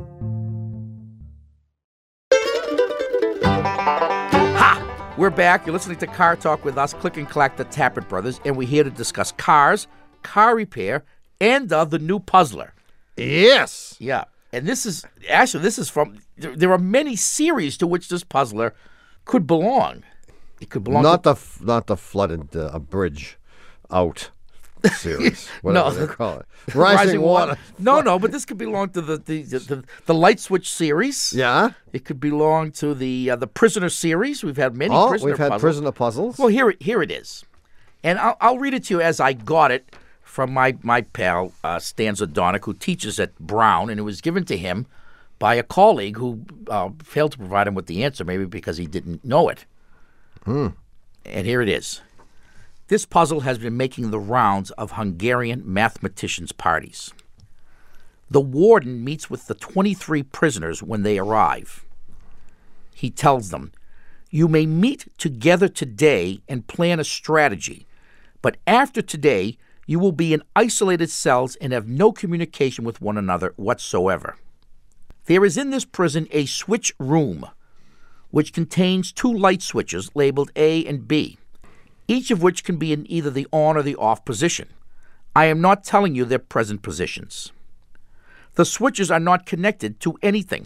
Ha! We're back. You're listening to Car Talk with us, Click and Clack, the Tappert Brothers, and we're here to discuss cars, car repair, and uh, the new Puzzler. Yes. Yeah. And this is, actually, this is from, there, there are many series to which this Puzzler could belong. It could belong Not to... the f- not the flooded uh, bridge out series. Whatever No, they the- call it. Rising, water. No, no, but this could belong to the the, the, the, the Light Switch series. Yeah. It could belong to the uh, the Prisoner series. We've had many Oh, prisoner we've had puzzles. prisoner puzzles. Well, here, it- here it is. And I'll, I'll read it to you as I got it from my, my pal, uh, Stan Zadonic, who teaches at Brown, and it was given to him by a colleague who uh, failed to provide him with the answer, maybe because he didn't know it. Hmm. And here it is. This puzzle has been making the rounds of Hungarian mathematicians' parties. The warden meets with the twenty-three prisoners when they arrive. He tells them, "You may meet together today and plan a strategy, but after today, you will be in isolated cells and have no communication with one another whatsoever. There is in this prison a switch room, which contains two light switches labeled A and B, each of which can be in either the on or the off position. I am not telling you their present positions. The switches are not connected to anything.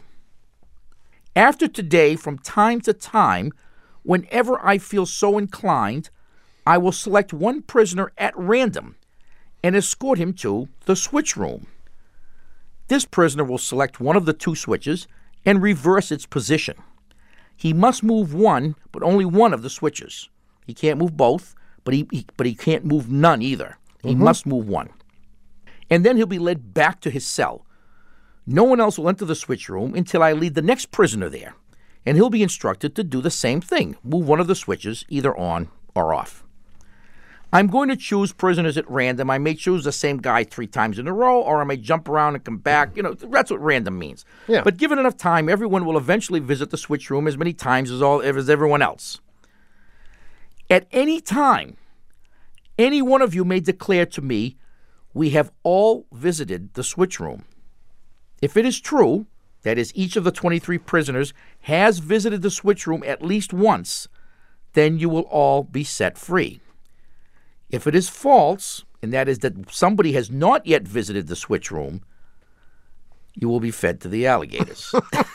After today, from time to time, whenever I feel so inclined, I will select one prisoner at random and escort him to the switch room. This prisoner will select one of the two switches and reverse its position. He must move one, but only one of the switches. He can't move both, but he, he but he can't move none either. He Mhm. must move one. And then he'll be led back to his cell. No one else will enter the switch room until I lead the next prisoner there, and he'll be instructed to do the same thing, move one of the switches either on or off. I'm going to choose prisoners at random. I may choose the same guy three times in a row, or I may jump around and come back. You know, that's what random means. Yeah. But given enough time, everyone will eventually visit the switch room as many times as all as everyone else. At any time, any one of you may declare to me, we have all visited the switch room. If it is true, that is, each of the twenty-three prisoners has visited the switch room at least once, then you will all be set free. If it is false, and that is that somebody has not yet visited the switch room, you will be fed to the alligators.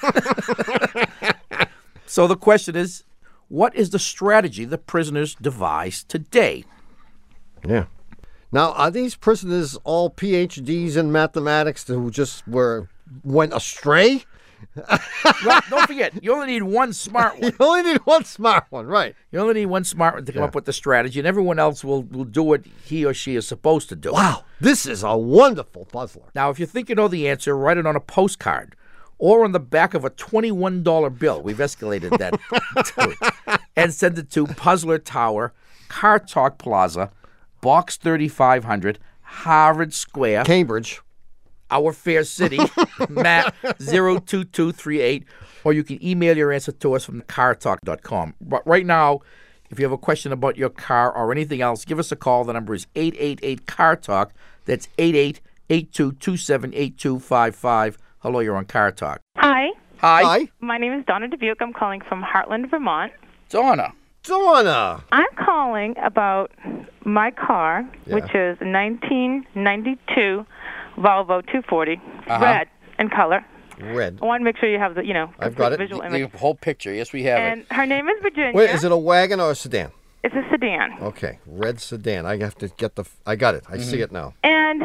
So the question is, what is the strategy the prisoners devised today? Yeah. Now, are these prisoners all P H Ds in mathematics who just were went astray Well, don't forget, you only need one smart one. You only need one smart one, right? You only need one smart one to come Yeah. up with the strategy, and everyone else will, will do what he or she is supposed to do. Wow, this is a wonderful puzzler. Now, if you think you know the answer, write it on a postcard or on the back of a twenty-one dollar bill. We've escalated that to it. And send it to Puzzler Tower, Car Talk Plaza, Box thirty-five hundred, Harvard Square, Cambridge, our fair city, Matt zero two two three eight, or you can email your answer to us from car talk dot com. But right now, if you have a question about your car or anything else, give us a call. The number is eight eight eight, C A R Talk. That's eight eight eight two two seven eight two five five. Hello, you're on Car Talk. Hi. Hi. Hi. My name is Donna Dubuque. I'm calling from Heartland, Vermont. Donna. Donna. I'm calling about my car, Yeah. which is a nineteen ninety-two Volvo two forty, Uh-huh. red in color. Red. I want to make sure you have the, you know, I've got it. visual The image. whole picture. Yes, we have And it. her name is Virginia. Wait, is it a wagon or a sedan? It's a sedan. Okay, red sedan. I have to get the. I got it. I see it now. And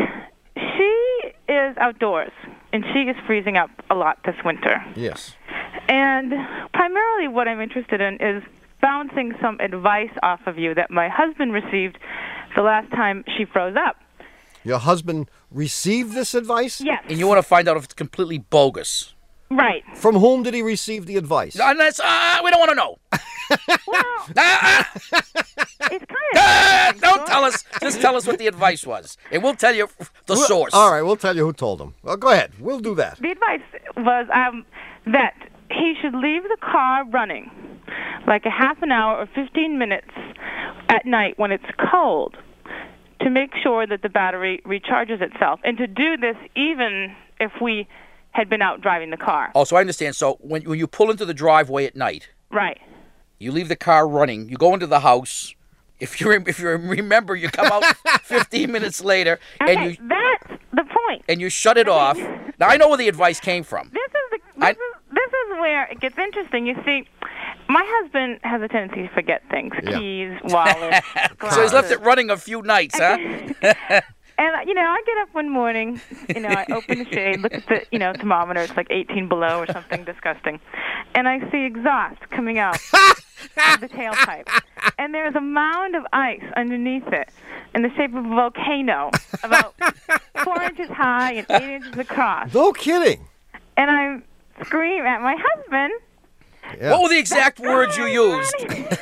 she is outdoors, and she is freezing up a lot this winter. Yes. And primarily what I'm interested in is bouncing some advice off of you that my husband received the last time she froze up. Your husband received this advice? Yes. And you want to find out if it's completely bogus. Right. From whom did he receive the advice? And that's, uh, we don't want to know. Well, Ah, ah, it's kind of... ah, don't tell us. Just tell us what the advice was. And we'll tell you the Well, source. All right, we'll tell you who told him. Well, go ahead. We'll do that. The advice was um, that he should leave the car running like a half an hour or fifteen minutes at night when it's cold to make sure that the battery recharges itself. And to do this even if we had been out driving the car. Oh, so I understand. So when, when you pull into the driveway at night, Right. you leave the car running, you go into the house. If you if you remember, you come out fifteen minutes later Okay, and you that's the point. and you shut it off. Now I know where the advice came from. This is the, this, I- is, this is where it gets interesting. You see, my husband has a tendency to forget things: Yeah. keys, wallet, So he's left it running a few nights, huh? And, you know, I get up one morning, you know, I open the shade, look at the, you know, thermometer, it's like eighteen below or something disgusting. And I see exhaust coming out of the tailpipe. And there's a mound of ice underneath it in the shape of a volcano, about four inches high and eight inches across. No kidding. And I scream at my husband. Yeah. What were the exact words you used?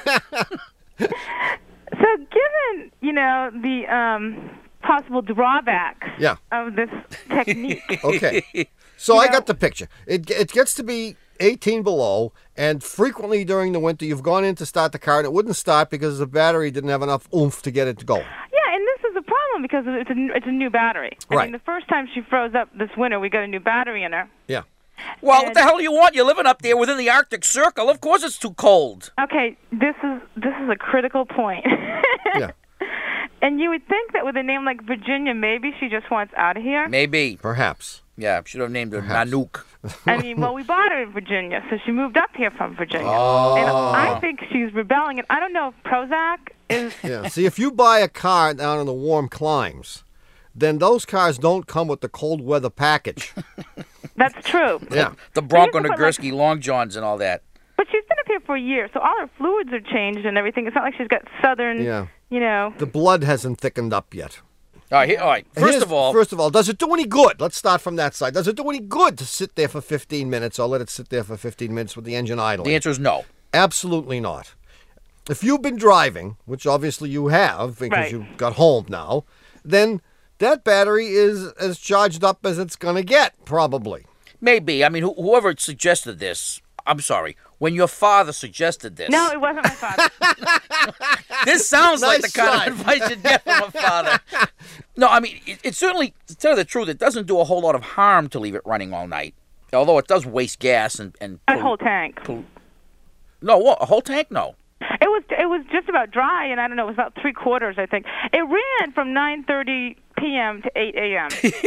So given, you know, the um, possible drawbacks Yeah. of this technique. Okay. So You I know- got the picture. It it gets to be eighteen below, and frequently during the winter, you've gone in to start the car, and it wouldn't start because the battery didn't have enough oomph to get it to go. Yeah, and this is a problem because it's a, it's a new battery. I Right. mean, the first time she froze up this winter, we got a new battery in her. Yeah. Well, what the hell do you want? You're living up there within the Arctic Circle. Of course it's too cold. Okay, this is this is a critical point. Yeah. And you would think that with a name like Virginia, maybe she just wants out of here. Maybe. Perhaps. Yeah, should have named her Nanook. I mean, well, we bought her in Virginia, so she moved up here from Virginia. Oh. And I think she's rebelling. And I don't know if Prozac is... Yeah. See, if you buy a car down in the warm climes, then those cars don't come with the cold weather package. That's true. Yeah. The Bronco These are like- Nagurski long johns and all that. But she's been up here for a year, so all her fluids are changed and everything. It's not like she's got southern, Yeah. you know... The blood hasn't thickened up yet. All right, here- all right. First Here's- of all, first of all, does it do any good? Let's start from that side. Does it do any good to sit there for fifteen minutes or let it sit there for fifteen minutes with the engine idling? the answer is no. Absolutely not. If you've been driving, which obviously you have because Right. you got home now, then that battery is as charged up as it's going to get, probably. Maybe. I mean, wh- whoever suggested this, I'm sorry, when your father suggested this. No, it wasn't my father. This sounds like the Nice kind try. of advice you'd get from a father. No, I mean, it, it certainly, to tell you the truth, it doesn't do a whole lot of harm to leave it running all night. Although it does waste gas and... and A whole tank. No, what? A whole tank? No. It was it was just about dry, and I don't know, it was about three quarters, I think. It ran from nine thirty p.m. to eight a.m.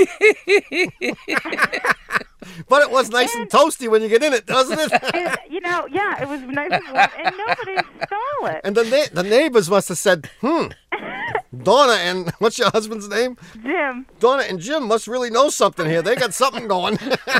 But it was nice and toasty when you get in it, doesn't it? And, you know, yeah, it was nice and warm, and nobody stole it. And the na- the neighbors must have said, hmm, Donna and what's your husband's name? Jim. Donna and Jim must really know something here. They got something going.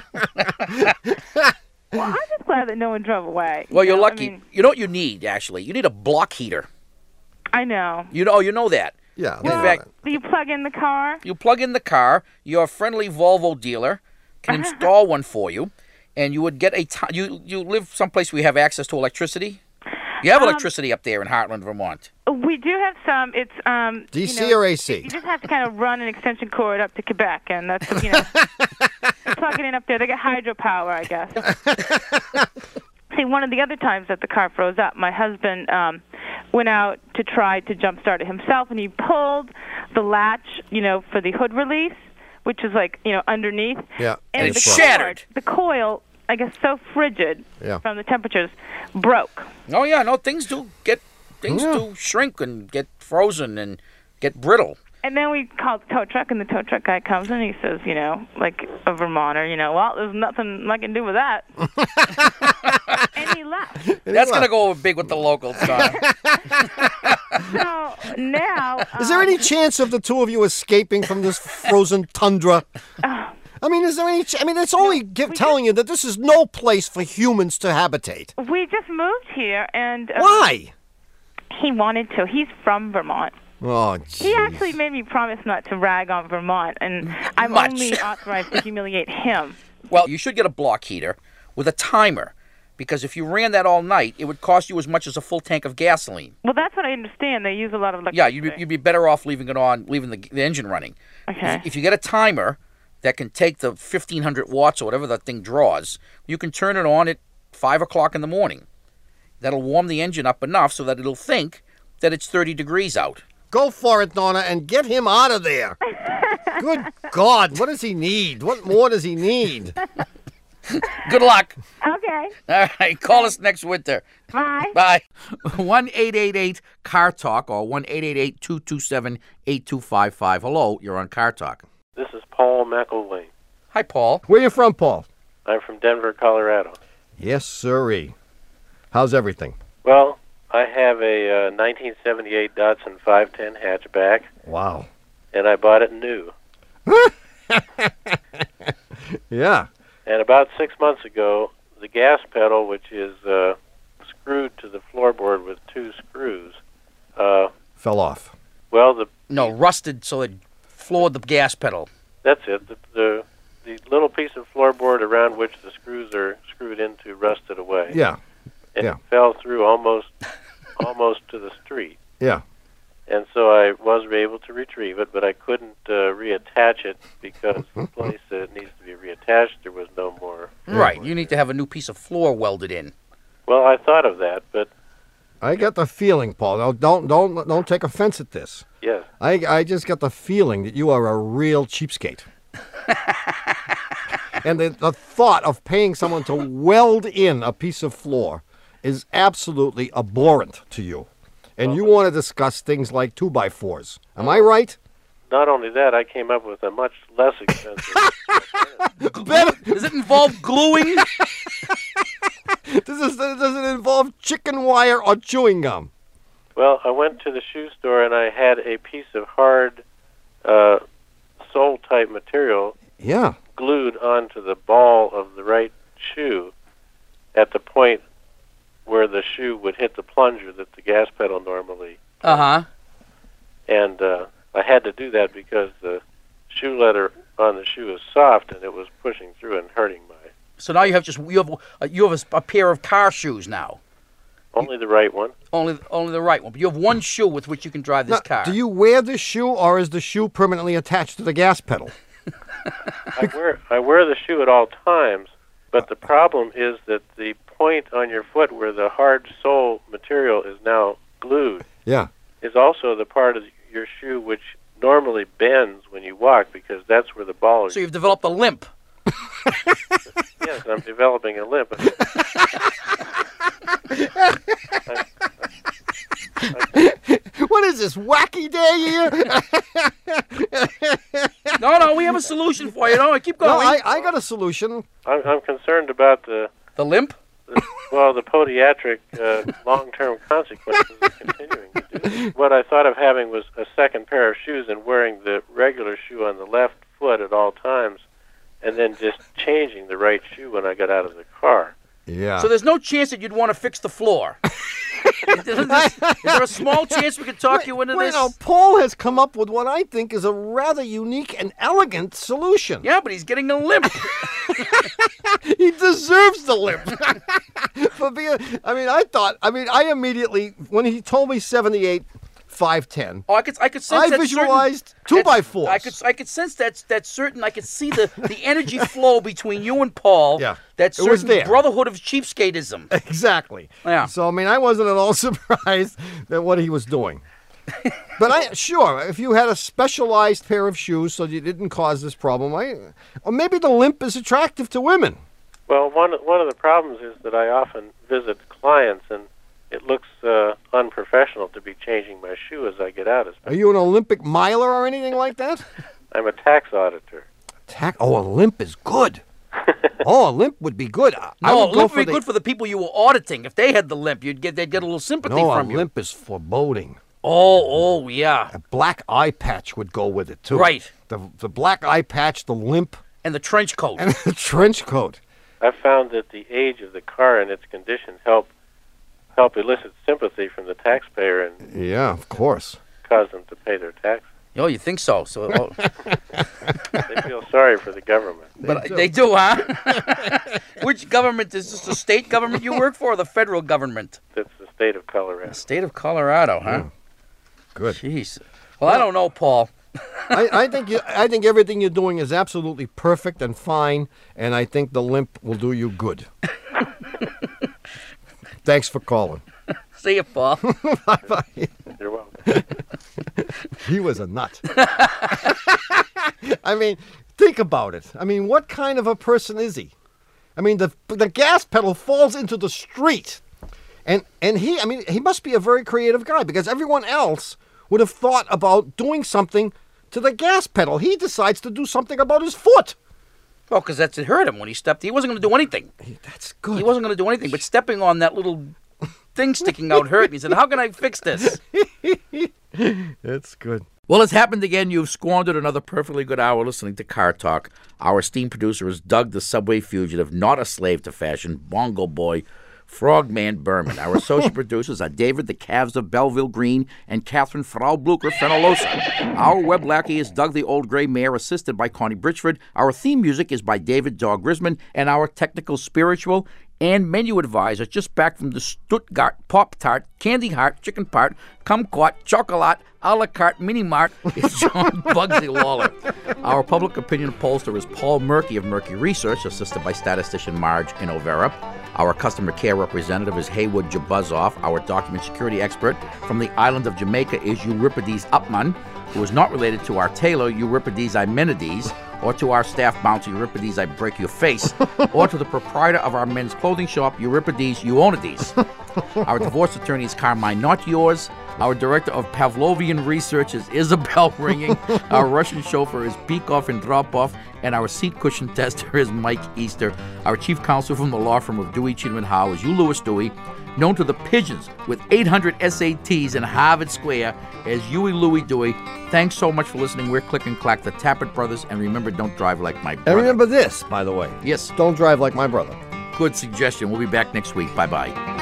Well, I'm just glad that no one drove away. Well, you you're know? lucky. I mean, You know what you need, actually? You need a block heater. I know. You know, you know that. Yeah. In Well, fact, do you plug in the car? you plug in the car. Your friendly Volvo dealer can install one for you, and you would get a. T- you you live someplace where you have access to electricity. You have Um, electricity up there in Heartland, Vermont. We do have some. It's um. D C you know, or A C? You just have to kind of run an extension cord up to Quebec, and that's you know. plug it in up there. They get hydropower, I guess. See, one of the other times that the car froze up, my husband um, went out to try to jump start it himself, and he pulled the latch, you know, for the hood release, which is like you know underneath. Yeah. And it the shattered. cord- the coil, I guess, so frigid Yeah. from the temperatures, broke. Oh yeah, no, things do get things Yeah. do shrink and get frozen and get brittle. And then we called the tow truck, and the tow truck guy comes and he says, you know, like a Vermonter, you know, well, there's nothing I can do with that. And he left. That's gonna go over big with the locals, Donna. So now, Is there um, any chance of the two of you escaping from this frozen tundra? I mean, is there any? Ch- I mean, it's only give, telling you that this is no place for humans to habitate. we just moved here, and um, Why? He wanted to. He's from Vermont. Oh, He actually made me promise not to rag on Vermont, and I'm Much. only authorized to humiliate him. Well, you should get a block heater with a timer, because if you ran that all night, it would cost you as much as a full tank of gasoline. Well, that's what I understand. They use a lot of electricity. Yeah, you'd be, you'd be better off leaving it on, leaving the, the engine running. Okay. If, if you get a timer that can take the fifteen hundred watts or whatever that thing draws, you can turn it on at five o'clock in the morning. That'll warm the engine up enough so that it'll think that it's thirty degrees out. Go for it, Donna, and get him out of there. Good God, what does he need? What more does he need? Good luck. Okay. All right, call us next winter. Bye. Bye. one eight eight eight car talk or one eight eight eight, two two seven, eight two five five. Hello, you're on Car Talk. This is Paul McElwain. Hi, Paul. Where you from, Paul? I'm from Denver, Colorado. Yes, sirree. How's everything? Well, I have a uh, nineteen seventy-eight Datsun five ten hatchback, Wow. and I bought it new. Yeah. And about six months ago, the gas pedal, which is uh, screwed to the floorboard with two screws, uh, Fell off. well, the No, rusted so it floored the gas pedal. that's it. The, the the little piece of floorboard around which the screws are screwed into rusted away. Yeah. And Yeah. it fell through almost almost to the street. Yeah. And so I was able to retrieve it, but I couldn't uh, reattach it because the place that it needs to be reattached, there was no more. Right. You need to have a new piece of floor welded in. Well, I thought of that, but I got the feeling, Paul. Now, don't don't don't take offense at this. yes. I I just got the feeling that you are a real cheapskate. And the, the thought of paying someone to weld in a piece of floor is absolutely abhorrent to you. And you want to discuss things like two by fours. Am I right? Not only that, I came up with a much less expensive. Does it involve gluing? Does, this, does it involve chicken wire or chewing gum? Well, I went to the shoe store and I had a piece of hard uh, sole-type material Yeah. glued onto the ball of the right shoe at the point where the shoe would hit the plunger that the gas pedal normally. Uh-huh. And uh, I had to do that because the shoe leather on the shoe is soft and it was pushing through and hurting my. So now you have just you have uh, you have a, a pair of car shoes now. Only the right one. Only only the right one. But you have one shoe with which you can drive this Now, car. do you wear this shoe or is the shoe permanently attached to the gas pedal? I wear I wear the shoe at all times, but the problem is that the point on your foot where the hard sole material is now glued Yeah. is also the part of your shoe which normally bends when you walk because that's where the ball is. So you've developed a limp. Yes, I'm developing a limp. What is this, wacky day here? No, no, we have a solution for you. No, keep going. No, I, I got a solution. I'm, I'm concerned about the the limp. The, Well, the podiatric uh, long-term consequences of continuing to do this. What I thought of having was a second pair of shoes and wearing the regular shoe on the left foot at all times, and then just changing the right shoe when I got out of the car. Yeah. So there's no chance that you'd want to fix the floor. is, there, is there a small chance we could talk wait, you into wait, this? Now, Paul has come up with what I think is a rather unique and elegant solution. Yeah, but he's getting a limp. He deserves the limp. For being, I mean, I thought, I mean, I immediately, when he told me seventy-eight, five ten. Oh, I could, I could sense I that visualized certain, two that- by fours. I could, I could sense that that certain. I could see the, the energy flow between you and Paul. Yeah, that it certain was there. brotherhood of cheapskateism. Exactly. Yeah. So I mean, I wasn't at all surprised at what he was doing. But I sure, if you had a specialized pair of shoes so you didn't cause this problem, I, or maybe the limp is attractive to women. Well, one one of the problems is that I often visit clients, and it looks uh, unprofessional to be changing my shoe as I get out. Are you an Olympic miler or anything like that? I'm a tax auditor. Tax? Oh, a limp is good. Oh, a limp would be good. I No, would a go limp for would be the, good for the people you were auditing. If they had the limp, you'd get they'd get a little sympathy No, from a you. limp is foreboding. Oh, oh, yeah. A black eye patch would go with it too. Right. The the black eye patch, the limp, and the trench coat. And the trench coat. I've found that the age of the car and its conditions help help elicit sympathy from the taxpayer and Yeah, of course. cause them to pay their taxes. Oh, you think so? So, oh. They feel sorry for the government. But they do, huh? Which government is this? The state government you work for, or the federal government? That's the state of Colorado. The state of Colorado, huh? Good. Jeez. Well, I don't know, Paul. I, I think you, I think everything you're doing is absolutely perfect and fine, and I think the limp will do you good. Thanks for calling. See you, Paul. Bye bye. You're welcome. He was a nut. I mean, think about it. I mean, what kind of a person is he? I mean, the the gas pedal falls into the street, and and he, I mean, he must be a very creative guy because everyone else would have thought about doing something to the gas pedal. He decides to do something about his foot. Well, because that's it hurt him when he stepped. He wasn't going to do anything. That's good. He wasn't going to do anything, but stepping on that little thing sticking out hurt. And he said, "How can I fix this?" That's good. Well, it's happened again. You've squandered another perfectly good hour listening to Car Talk. Our esteemed producer is Doug, the Subway Fugitive, not a slave to fashion, Bongo Boy, Frogman Berman. Our associate producers are David, the Calves of Belleville Green, and Catherine Frau Blucher Fenolosa. Our web lackey is Doug, the Old Gray Mare, assisted by Connie Britchford. Our theme music is by David Dog Grisman, and our technical, spiritual, and menu advisor, just back from the Stuttgart Pop-Tart, Candy Heart, Chicken Part, Kumquat, Chocolat, a la carte mini mart is John Bugsy Lawler. Our public opinion pollster is Paul Murky of Murky Research, assisted by statistician Marge Inovera. Our customer care representative is Haywood Jabuzzoff. Our document security expert from the island of Jamaica is Euripides Upman, who is not related to our tailor, Euripides Imenides, or to our staff bouncer, Euripides I Break Your Face, or to the proprietor of our men's clothing shop, Euripides Euonides. Our divorce attorney is Carmine Not Yours. Our director of Pavlovian research is Isabel Ringing. Our Russian chauffeur is Beakoff and Dropoff. And our seat cushion tester is Mike Easter. Our chief counsel from the law firm of Dewey, Cheatham and Howe is Hugh Lewis Dewey, known to the pigeons with eight hundred S A Ts in Harvard Square as Huey Louie Dewey. Thanks so much for listening. We're Click and Clack, the Tappet Brothers. And remember, don't drive like my brother. And remember this, by the way. Yes. Don't drive like my brother. Good suggestion. We'll be back next week. Bye-bye.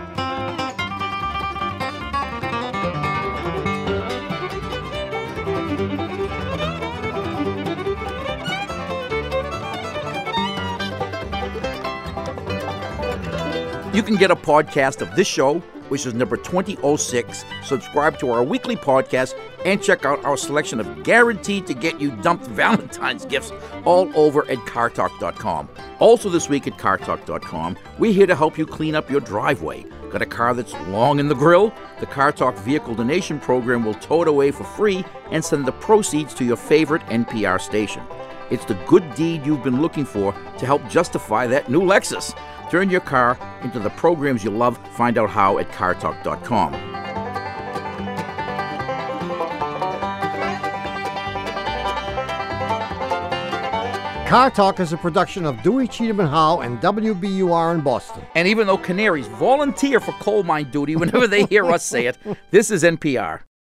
You can get a podcast of this show, which is number twenty oh six, subscribe to our weekly podcast, and check out our selection of guaranteed to get you dumped Valentine's gifts all over at car talk dot com. Also this week at car talk dot com, we're here to help you clean up your driveway. Got a car that's long in the grill? The Car Talk Vehicle Donation Program will tow it away for free and send the proceeds to your favorite N P R station. It's the good deed you've been looking for to help justify that new Lexus. Turn your car into the programs you love. Find out how at car talk dot com. Car Talk is a production of Dewey, Cheatham and Howe and W B U R in Boston. And even though canaries volunteer for coal mine duty whenever they hear us say it, this is N P R.